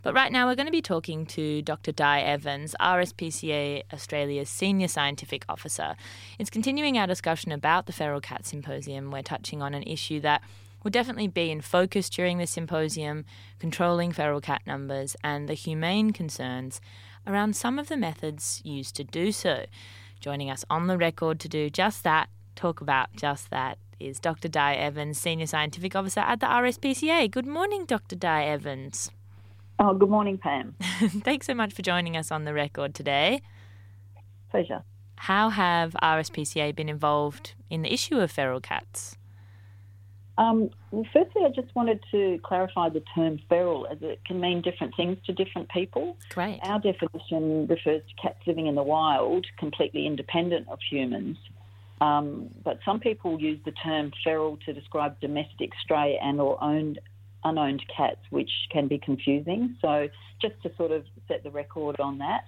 But right now we're going to be talking to Dr. Di Evans, RSPCA Australia's Senior Scientific Officer. It's continuing our discussion about the Feral Cat Symposium. We're touching on an issue that will definitely be in focus during the symposium, controlling feral cat numbers and the humane concerns around some of the methods used to do so. Joining us on the record to do just that, talk about just that, is Dr. Di Evans, Senior Scientific Officer at the RSPCA. Good morning, Dr. Di Evans. Oh, good morning, Pam. Thanks so much for joining us on the record today. Pleasure. How have RSPCA been involved in the issue of feral cats? Well, firstly, I just wanted to clarify the term feral, as it can mean different things to different people. Great. Our definition refers to cats living in the wild, completely independent of humans. But some people use the term feral to describe domestic, stray and or unowned cats, which can be confusing. So just to sort of set the record on that,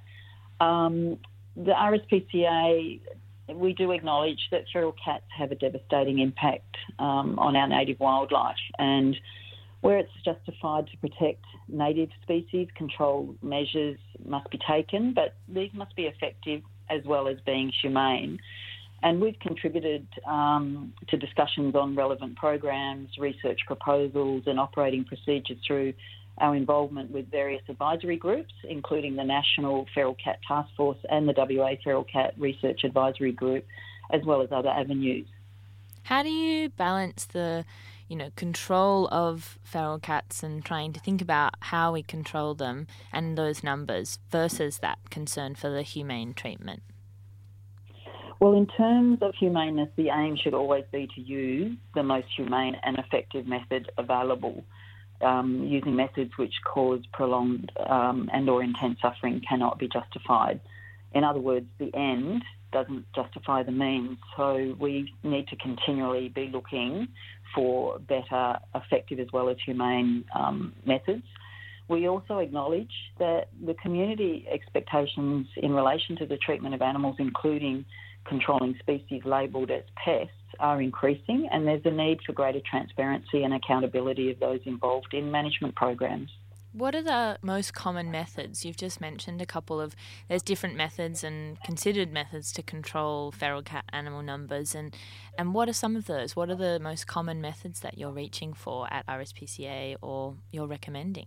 the RSPCA, we do acknowledge that feral cats have a devastating impact on our native wildlife, and where it's justified to protect native species, control measures must be taken, but these must be effective as well as being humane. And we've contributed to discussions on relevant programs, research proposals and operating procedures through our involvement with various advisory groups, including the National Feral Cat Task Force and the WA Feral Cat Research Advisory Group, as well as other avenues. How do you balance the, control of feral cats and trying to think about how we control them and those numbers versus that concern for the humane treatment? Well, in terms of humaneness, the aim should always be to use the most humane and effective method available. Using methods which cause prolonged and or intense suffering cannot be justified. In other words, the end doesn't justify the means. So we need to continually be looking for better, effective as well as humane methods. We also acknowledge that the community expectations in relation to the treatment of animals, including controlling species labelled as pests, are increasing, and there's a need for greater transparency and accountability of those involved in management programs. What are the most common methods? You've just mentioned there's different methods and considered methods to control feral cat animal numbers, and what are some of those? What are the most common methods that you're reaching for at RSPCA or you're recommending?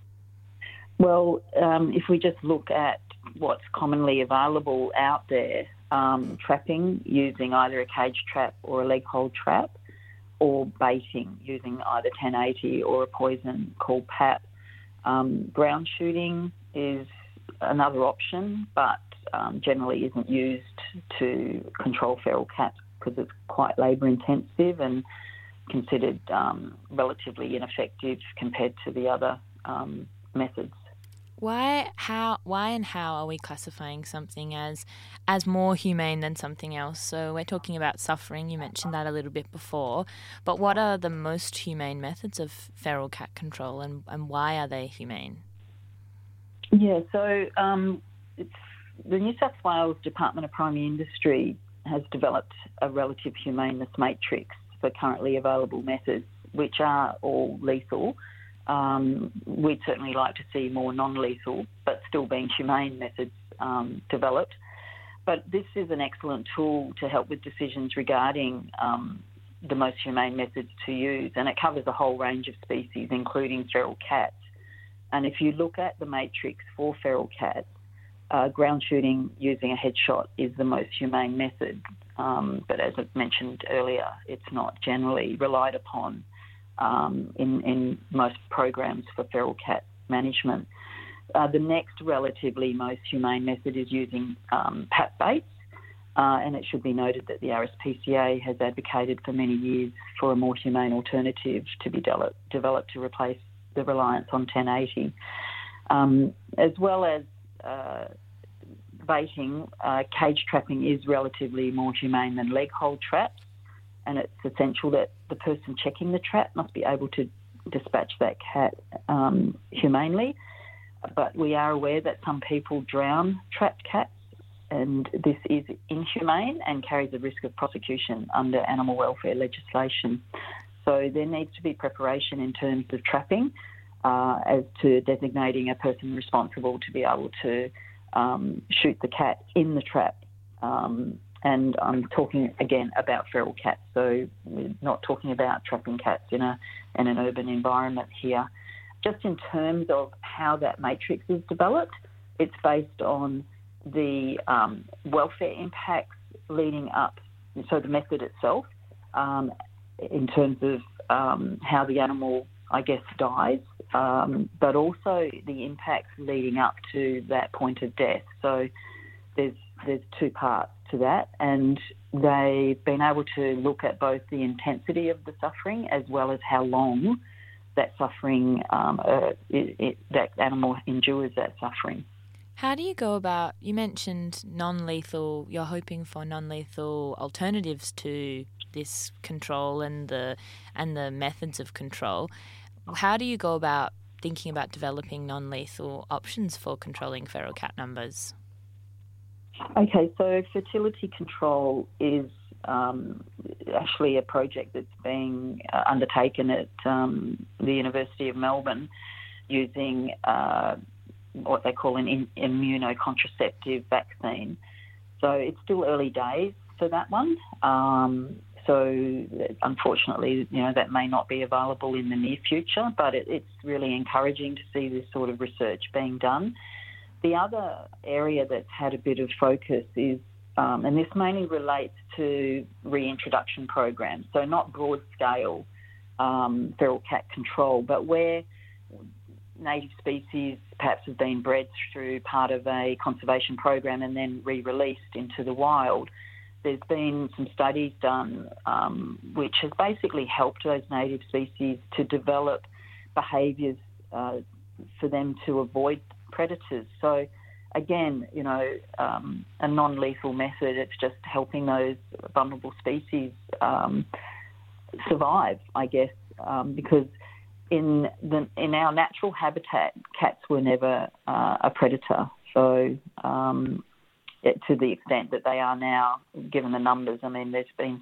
Well, if we just look at what's commonly available out there, trapping using either a cage trap or a leg hold trap, or baiting using either 1080 or a poison called PAP. Ground shooting is another option, but generally isn't used to control feral cats because it's quite labour intensive and considered relatively ineffective compared to the other methods. Why and how are we classifying something as more humane than something else? So we're talking about suffering, you mentioned that a little bit before, but what are the most humane methods of feral cat control and why are they humane? Yeah, so the New South Wales Department of Primary Industry has developed a relative humaneness matrix for currently available methods, which are all lethal. We'd certainly like to see more non-lethal, but still being humane methods developed. But this is an excellent tool to help with decisions regarding the most humane methods to use, and it covers a whole range of species, including feral cats. And if you look at the matrix for feral cats, ground shooting using a headshot is the most humane method. But as I mentioned earlier, it's not generally relied upon in most programs for feral cat management. The next relatively most humane method is using PAP baits, and it should be noted that the RSPCA has advocated for many years for a more humane alternative to be developed to replace the reliance on 1080. As well as baiting, cage trapping is relatively more humane than leg hold traps, and it's essential that the person checking the trap must be able to dispatch that cat humanely. But we are aware that some people drown trapped cats, and this is inhumane and carries a risk of prosecution under animal welfare legislation. So there needs to be preparation in terms of trapping, as to designating a person responsible to be able to shoot the cat in the trap. And I'm talking again about feral cats, so we're not talking about trapping cats in an urban environment here. Just in terms of how that matrix is developed, it's based on the welfare impacts leading up, so the method itself, in terms of how the animal, I guess, dies, but also the impacts leading up to that point of death. So there's two parts to that, and they've been able to look at both the intensity of the suffering as well as how long that suffering, that animal endures that suffering. How do you go about, you mentioned non-lethal, you're hoping for non-lethal alternatives to this control and the methods of control. How do you go about thinking about developing non-lethal options for controlling feral cat numbers? Okay, so fertility control is actually a project that's being undertaken at the University of Melbourne using what they call an immunocontraceptive vaccine. So it's still early days for that one. So unfortunately, that may not be available in the near future, but it's really encouraging to see this sort of research being done. The other area that's had a bit of focus is, and this mainly relates to reintroduction programs, so not broad-scale feral cat control, but where native species perhaps have been bred through part of a conservation program and then re-released into the wild. There's been some studies done which has basically helped those native species to develop behaviours for them to avoid predators. So again, a non-lethal method, it's just helping those vulnerable species survive, I guess, because in our natural habitat, cats were never a predator. So to the extent that they are now, given the numbers, I mean, there's been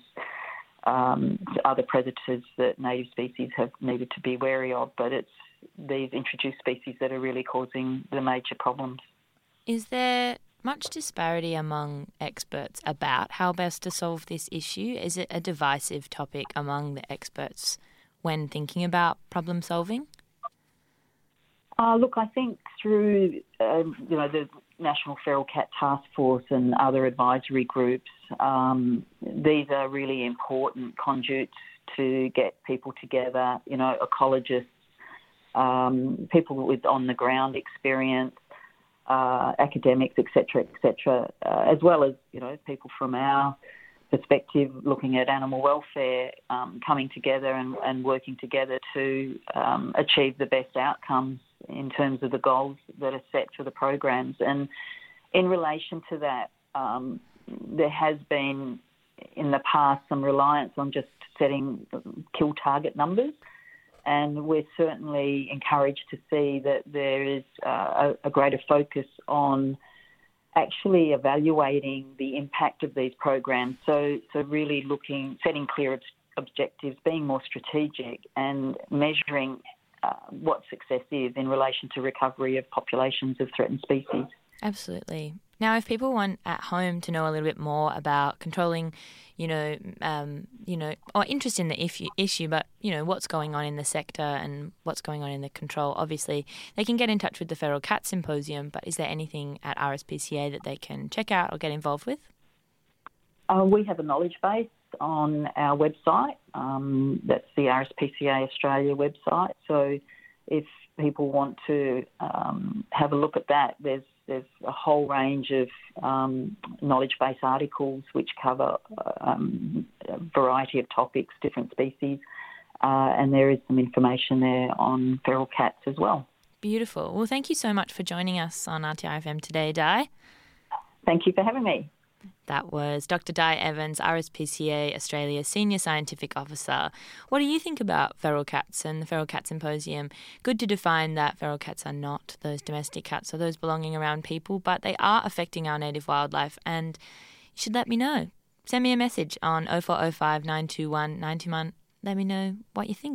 other predators that native species have needed to be wary of, but it's these introduced species that are really causing the major problems. Is there much disparity among experts about how best to solve this issue? Is it a divisive topic among the experts when thinking about problem solving? Look, I think through the National Feral Cat Task Force and other advisory groups, these are really important conduits to get people together, ecologists, people with on-the-ground experience, academics, etc., as well as, people from our perspective looking at animal welfare, coming together and working together to achieve the best outcomes in terms of the goals that are set for the programs. And in relation to that, there has been in the past some reliance on just setting kill target numbers, and we're certainly encouraged to see that there is a greater focus on actually evaluating the impact of these programs. So really setting clear objectives, being more strategic and measuring what success is in relation to recovery of populations of threatened species. Absolutely. Now, if people want at home to know a little bit more about controlling, or interest in the issue, but, what's going on in the sector and what's going on in the control, obviously, they can get in touch with the Feral Cat Symposium, but is there anything at RSPCA that they can check out or get involved with? We have a knowledge base on our website. That's the RSPCA Australia website. So if people want to have a look at that, there's a whole range of knowledge base articles which cover a variety of topics, different species, and there is some information there on feral cats as well. Beautiful. Well, thank you so much for joining us on RTIFM today, Di. Thank you for having me. That was Dr. Di Evans, RSPCA Australia Senior Scientific Officer. What do you think about feral cats and the Feral Cat Symposium? Good to define that feral cats are not those domestic cats or those belonging around people, but they are affecting our native wildlife, and you should let me know. Send me a message on 0405 921 91. Let me know what you think.